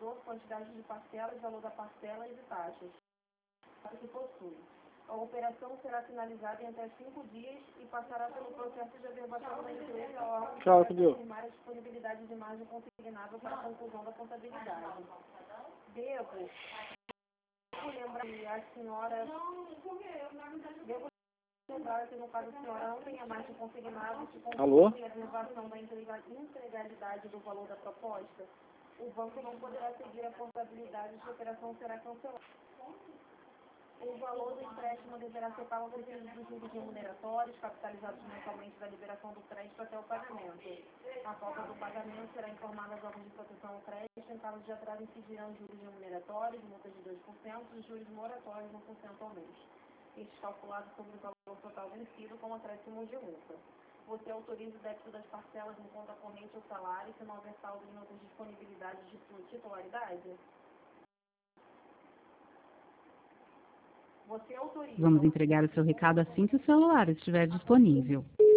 valor, quantidade de parcelas, valor da parcela e de taxas que possui. A operação será finalizada em até 5 dias e passará pelo processo de averbação da empresa ao órgão para confirmar a disponibilidade de margem consignável para a conclusão da contabilidade. Devo lembrar que a senhora... Lembrar que no caso a senhora não tem a margem consignável de concluir a averbação da integralidade do valor da proposta, o banco não poderá seguir a contabilidade de operação será cancelada. O valor do empréstimo deverá ser pago por dos juros remuneratórios, capitalizados mensalmente da liberação do crédito até o pagamento. A falta do pagamento será informada aos órgãos de proteção ao crédito. Em caso de atraso, incidirão juros remuneratórios, multas de 2% e juros moratórios de 1% ao mês. Este calculado sobre o valor total vencido com acréscimo de multa. Você autoriza o débito das parcelas em conta corrente ou salário, se não houver saldo em outras disponibilidades de sua titularidade? Você autoriza... Vamos entregar o seu recado assim que o celular estiver disponível.